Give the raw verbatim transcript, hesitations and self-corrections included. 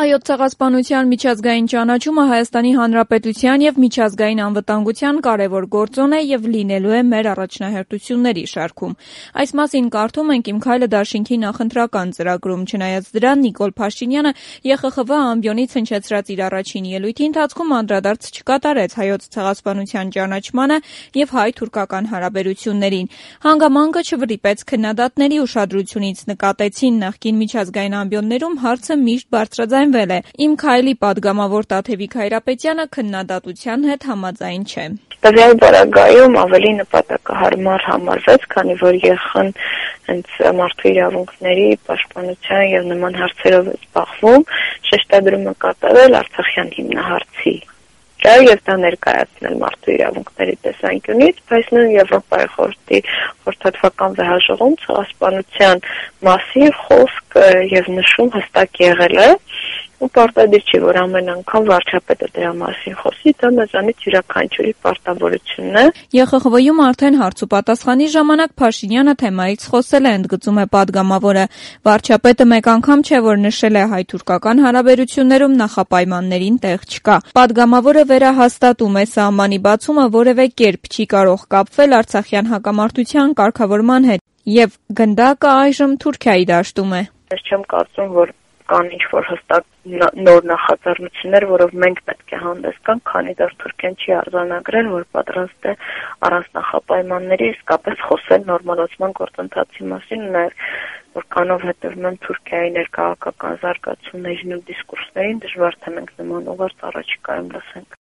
Հայոց ցեղասպանության միջազգային ճանաչումը Հայաստանի Հանրապետության և միջազգային անվտանգության կարևոր գործոն է և լինելու է մեր առաջնահերթությունների շարքում։ Այս մասին կարդում ենք «Իմ քայլը» դաշինքի նախընտրական ծրագրում։ Չնայած դրան, Նիկոլ Փաշինյանը Է Խ Խ V ամբիոնից հնչեցրած իր առաջին ելույթի ընթացքում անդրադարձ չկատարեց Հայոց ցեղասպանության ճանաչմանը և հայ-թուրքական հարաբերություններին։ Հանգամանքը չվրիպեց քննադատների ուշադրությունից, նկատեցին նախկին միջազգային ամբիոններում հարցը միշտ բարձրաձայնվել է։ «Իմ քայլի» պատգամավոր Տաթևիկ Հայրապետյանը քննադատության հետ համաձայն չէ։ Տվյալ պարագայում ավելի նպատակահարմար համարվեց, քանի որ Է Խ Խ-ն հենց մարդու իրավունքների պաշտպանության և նման հարցերով է զբաղվում, շեշտադրումը կատարել Արցախյան հիմնահարցի եւ դա ներկայացնել մարդու իրավունքների տեսանկյունից, բայց նույն Եվրոպայի խորհրդի խորհրդատվական վեհաժողովում ցեղասպանության մասին խոսք եւ նշում հստակ եղել է, ու պարտադիր չի, որ ամեն անգամ վարչապետը դրա մասին խոսի, դա մեզանից յուրաքանչյուրի պարտավորությունն է։ Է Խ Խ V-ում արդեն հարց ու պատասխանի ժամանակ Փաշինյանը թեմայից խոսել է, ընդգծում է պատգամավորը։ Վարչապետը մեկ անգամ չէ, որ նշել է հայ-թուրքական հարաբերություններում նախապայմաններին տեղ չկա։ Պատգամավորը վերահաստատում է սահմանի բացումը որևէ կերպ չի կարող կապվել արցախյան հակամարտության կարգավորման հետ և գնդակը այժմ Թուրքիայի դաշտում է։ Ես չեմ կարծում, որ կան ինչ-որ հստակ նոր նախաձեռնություններ, որով մենք պետք է հանդես գանք, քանի դեռ Թուրքիան չի արձանագրել, որ պատրաստ է առանց նախապայմանների իսկապես խոսել նորմալացման գործընթացի մասին, ու նաև որքանով հետևում եմ Թուրքիայի ներքաղաքական զարգացումներին ու դիսկուրսներին, դժվար թե մենք նման ուղերձ առաջիկայում լսենք։